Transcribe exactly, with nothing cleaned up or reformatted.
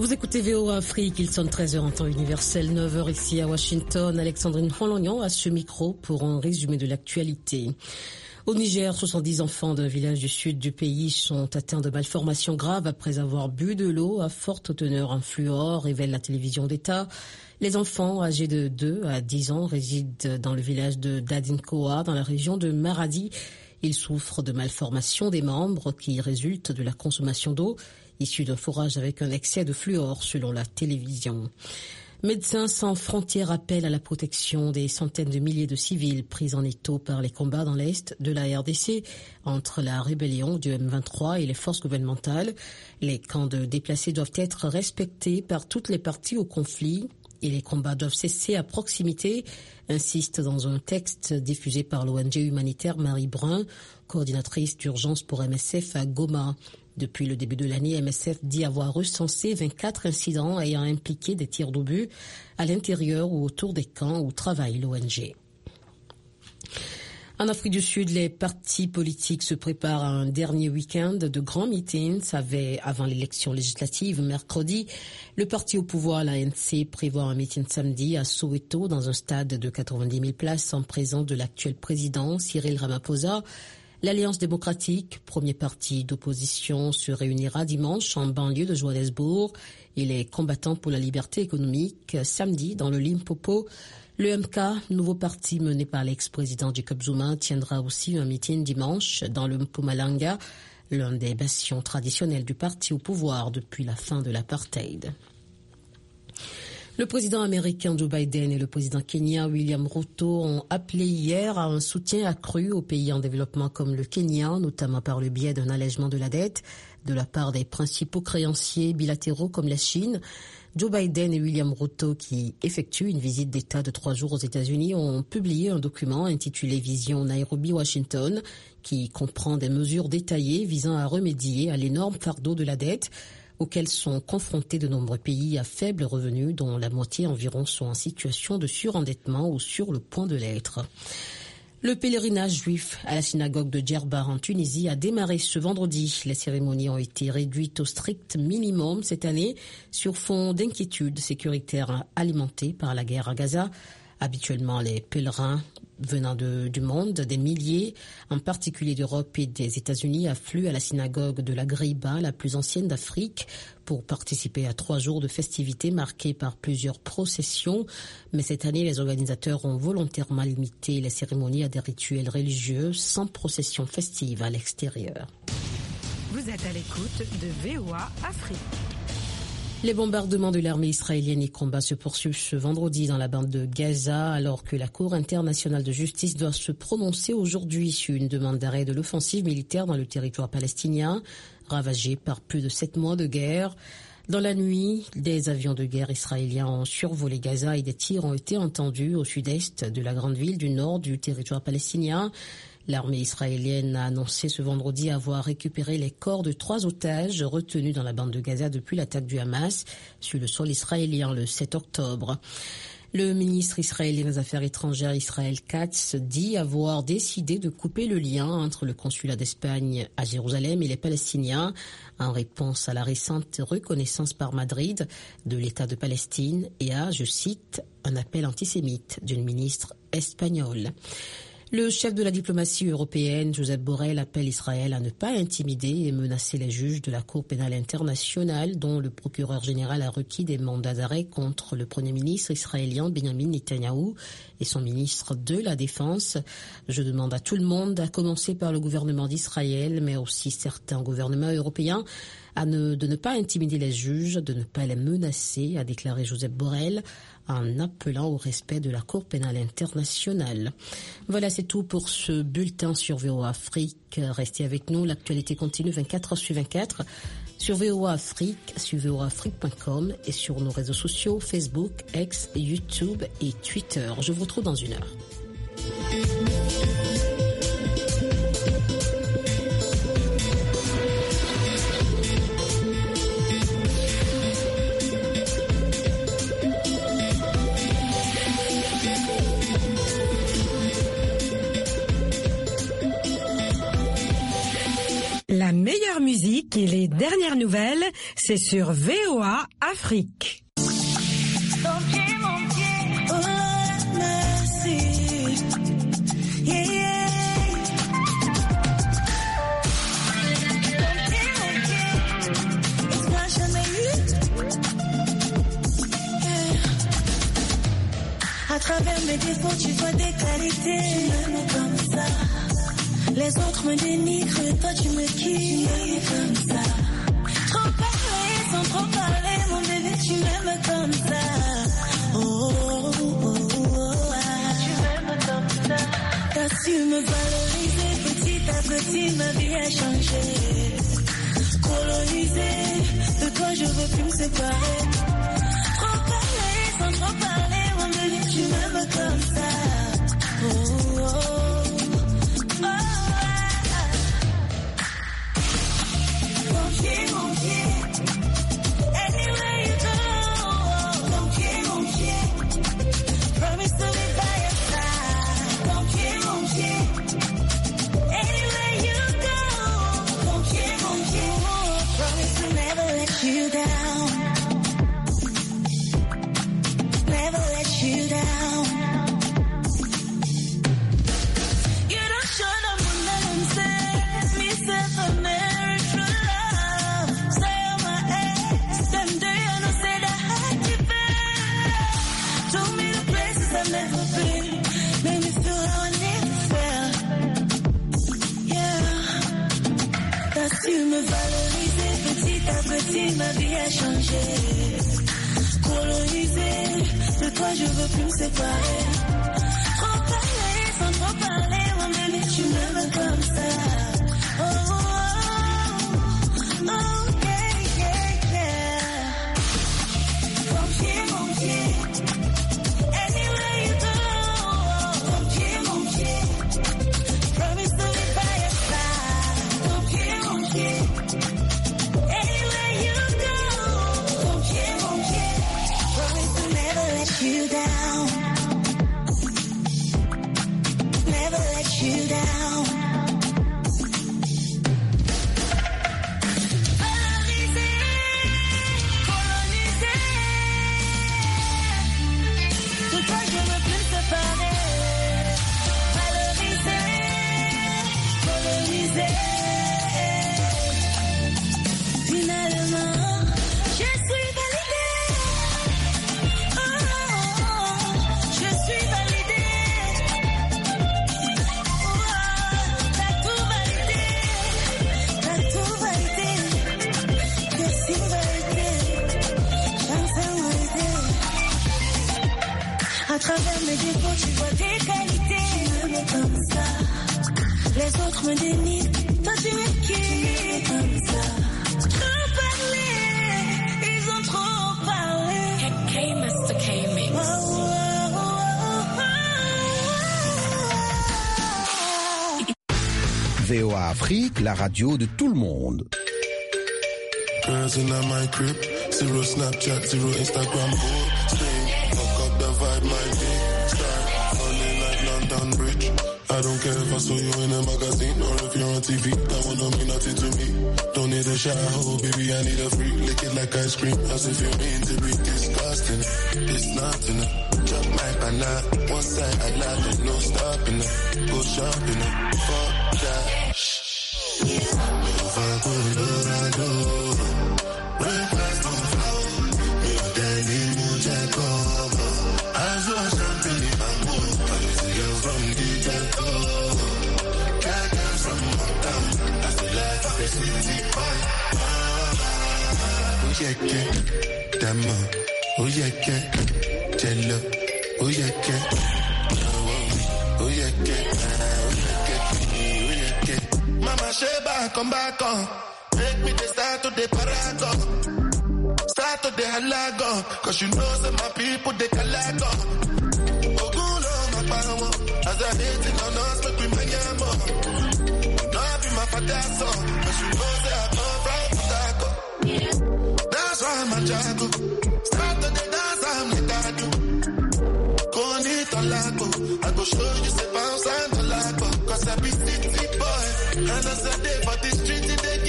Vous écoutez V O A Afrique, il sonne treize heures en temps universel, neuf heures ici à Washington. Alexandrine Rolognan à ce micro pour un résumé de l'actualité. Au Niger, soixante-dix enfants d'un village du sud du pays sont atteints de malformations graves après avoir bu de l'eau à forte teneur en fluor, révèle la télévision d'État. Les enfants âgés de deux à dix ans résident dans le village de Dadinkoa, dans la région de Maradi. Ils souffrent de malformations des membres qui résultent de la consommation d'eau issue d'un forage avec un excès de fluor, selon la télévision. Médecins sans frontières appellent à la protection des centaines de milliers de civils pris en étau par les combats dans l'est de la R D C entre la rébellion du M vingt-trois et les forces gouvernementales. Les camps de déplacés doivent être respectés par toutes les parties au conflit et les combats doivent cesser à proximité, insiste dans un texte diffusé par l'O N G humanitaire Marie Brun, coordinatrice d'urgence pour M S F à Goma. Depuis le début de l'année, M S F dit avoir recensé vingt-quatre incidents ayant impliqué des tirs d'obus à l'intérieur ou autour des camps où travaille l'O N G. En Afrique du Sud, les partis politiques se préparent à un dernier week-end de grands meetings avant l'élection législative mercredi. Le parti au pouvoir, l'A N C, prévoit un meeting samedi à Soweto dans un stade de quatre-vingt-dix mille places en présence de l'actuel président Cyril Ramaphosa. L'Alliance démocratique, premier parti d'opposition, se réunira dimanche en banlieue de Johannesburg et les combattants pour la liberté économique samedi dans le Limpopo. Le M K, nouveau parti mené par l'ex-président Jacob Zuma, tiendra aussi un meeting dimanche dans le Mpumalanga, l'un des bastions traditionnels du parti au pouvoir depuis la fin de l'apartheid. Le président américain Joe Biden et le président kenyan William Ruto ont appelé hier à un soutien accru aux pays en développement comme le Kenya, notamment par le biais d'un allègement de la dette de la part des principaux créanciers bilatéraux comme la Chine. Joe Biden et William Ruto, qui effectuent une visite d'État de trois jours aux États-Unis, ont publié un document intitulé Vision Nairobi-Washington, qui comprend des mesures détaillées visant à remédier à l'énorme fardeau de la dette auxquels sont confrontés de nombreux pays à faible revenu, dont la moitié environ sont en situation de surendettement ou sur le point de l'être. Le pèlerinage juif à la synagogue de Djerba en Tunisie a démarré ce vendredi. Les cérémonies ont été réduites au strict minimum cette année sur fond d'inquiétudes sécuritaires alimentées par la guerre à Gaza. Habituellement, les pèlerins venant de, du monde, des milliers, en particulier d'Europe et des États-Unis, affluent à la synagogue de la Griba, la plus ancienne d'Afrique, pour participer à trois jours de festivités marquées par plusieurs processions. Mais cette année, les organisateurs ont volontairement limité les cérémonies à des rituels religieux sans procession festive à l'extérieur. Vous êtes à l'écoute de V O A Afrique. Les bombardements de l'armée israélienne et combats se poursuivent ce vendredi dans la bande de Gaza, alors que la Cour internationale de justice doit se prononcer aujourd'hui sur une demande d'arrêt de l'offensive militaire dans le territoire palestinien, ravagé par plus de sept mois de guerre. Dans la nuit, des avions de guerre israéliens ont survolé Gaza et des tirs ont été entendus au sud-est de la grande ville du nord du territoire palestinien. L'armée israélienne a annoncé ce vendredi avoir récupéré les corps de trois otages retenus dans la bande de Gaza depuis l'attaque du Hamas sur le sol israélien le sept octobre. Le ministre israélien des Affaires étrangères Israël Katz dit avoir décidé de couper le lien entre le consulat d'Espagne à Jérusalem et les Palestiniens en réponse à la récente reconnaissance par Madrid de l'État de Palestine et à, je cite, un appel antisémite d'une ministre espagnole. Le chef de la diplomatie européenne, Josep Borrell, appelle Israël à ne pas intimider et menacer les juges de la Cour pénale internationale, dont le procureur général a requis des mandats d'arrêt contre le premier ministre israélien Benjamin Netanyahou et son ministre de la Défense. Je demande à tout le monde, à commencer par le gouvernement d'Israël, mais aussi certains gouvernements européens, à ne, de ne pas intimider les juges, de ne pas les menacer, a déclaré Josep Borrell, en appelant au respect de la Cour pénale internationale. Voilà, c'est tout pour ce bulletin sur V O A Afrique. Restez avec nous, l'actualité continue vingt-quatre heures sur vingt-quatre sur V O A Afrique, sur v o a afrique point com et sur nos réseaux sociaux Facebook, X, YouTube et Twitter. Je vous retrouve dans une heure. La La meilleure musique et les dernières nouvelles, c'est sur V O A Afrique. À travers mes défauts, tu vois des qualités. Tu m'aimes comme ça. Les autres me dénigrent, toi tu me kiffes comme ça. Trop parler sans trop parler, mon bébé, tu m'aimes comme ça. Oh, oh, oh, oh, ah. Tu m'aimes comme ça. T'as su me valoriser, petit à petit, ma vie a changé. Colonisé, de toi je veux plus me séparer. Trop parler sans trop parler, mon bébé, tu m'aimes comme ça. Oh, oh, oh. Mon pied, mon pied. Anywhere you go. Mon pied, mon pied. Promise to be by your side. Mon pied, mon pied. Anywhere you go. Mon pied, mon pied. Promise to never let you down. Never let you down. You don't show them what I'm saying. Me self American love. Stay on my ass. Them day I know say that I keep it. Told me the places I've never been. Made me feel how I never felt. Yeah. T'as su me valoriser petit à petit, ma vie a changé. Colonisé, de toi je veux plus me séparer. Trop parler sans trop parler, mon bébé, tu m'aimes comme ça. Oh, oh, oh, oh, yeah, yeah, yeah. Mon pied, mon pied. Anywhere you go. Mon pied, mon pied. Promise to be by your side. Mon pied, mon pied. Anywhere you go. Mon pied, mon pied. Promise to never let you down. Never let you down. Valorisé, colonisé. De toi je veux plus me séparer. Valorisé, colonisé. Finalement, je suis validée. Oh, oh, oh, je suis validée. Oh, t'as tout validé. T'as tout validé. Je suis validée. J'enfin validée. À travers mes défauts, tu vois des qualités. Tu m'aimes comme ça. Les autres me dénigrent. Toi, tu me kiffes comme ça. Trop parlé, ils ont trop parlé. K-Master K-Mix. Oh, oh, oh, oh, oh. V O A Afrique, la radio de tout le monde. Girls in my crib, zero Snapchat, zero Instagram, oh, stay, fuck up the vibe, my day, start, running like London Bridge. I don't care if I saw you in a magazine or if you're on T V, that one don't mean nothing to me. Don't need a shower, oh baby, I need a free, lick it like ice cream, as if you mean to be disgusting. It's nothing, chop my banana, one side I lie, there's no stopping, go shopping, fuck that. If I go, do I go? Breakfast on the floor, you're daddy, you jack up. I saw something in my mood, I see you from the jack up. Got them from uptown, I feel like a city boy. Oh yeah, yeah, damn, oh yeah, yeah, jello, oh yeah, yeah, oh yeah, yeah, oh yeah, yeah. Mama Sheba, come back on. Make me the start to the paragon. Start to the halagon. Cause you know that my people, they calago. Ogulo, my power. As I hate it on us, make we make it more. Not be my father's son. Cause you know that I come from Potako. That's why I'm a jago.